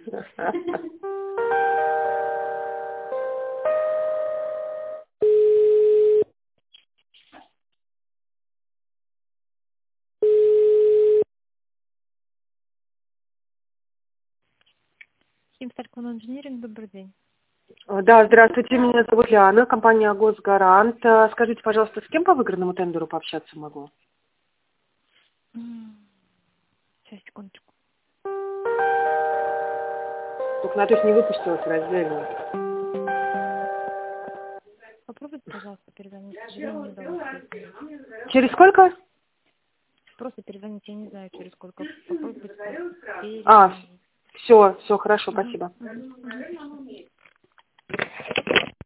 Химстаркон инженеринг, добрый день. Да, здравствуйте, меня зовут Лиана, компания Госгарант. Скажите, пожалуйста, с кем по выигранному тендеру пообщаться могу? Сейчас, секундочку. Только надеюсь, не выпустилась раздельно. Попробуйте, пожалуйста, перезвонить. К сожалению, не удалось выяснить. Через сколько? Просто перезвоните, я не знаю, через сколько. Попробуйте просто перезвонить. Все, хорошо, спасибо. Мгм.